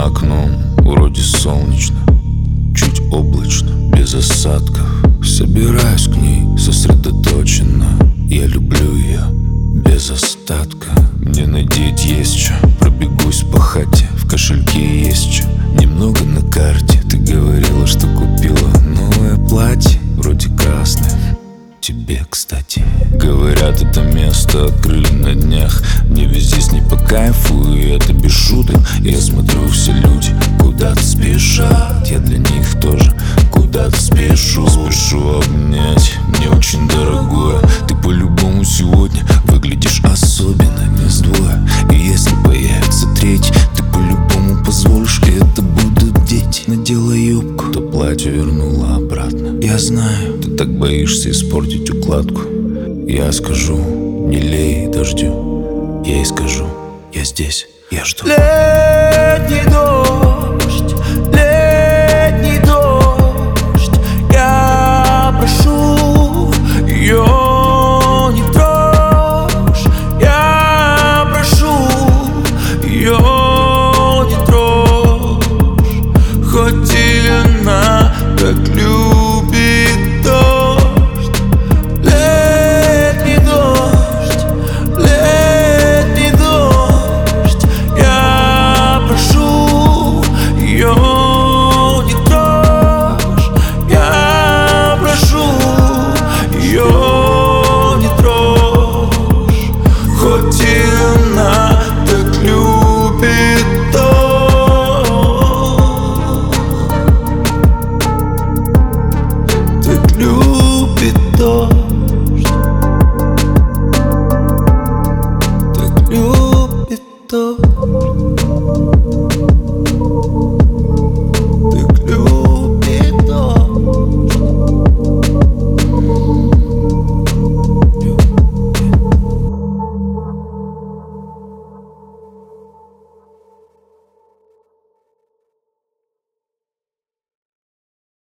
За окном вроде солнечно, чуть облачно, без осадков. Собираюсь к ней сосредоточенно. Я люблю ее без остатка. Мне надеть есть что, пробегусь по хате. В кошельке есть что, немного на карте. Ты говорила, что купила новое платье, вроде красное. Тебе, кстати. Говорят, это место открыли на днях. Мне везде с ней по кайфу, и это без шуток. Я смотрю, все люди куда-то спешат. Я для них тоже куда-то спешу. Спешу обнять, мне очень дорогое. Ты по-любому сегодня выглядишь особенно, не сдвое. И если появится третий, ты по-любому позволишь, и это будут дети. Надела юбку, то платье вернула обратно. Я знаю, ты так боишься испортить укладку. Я скажу, не лей дождю. Я ей скажу, я здесь, я жду. Летний дождь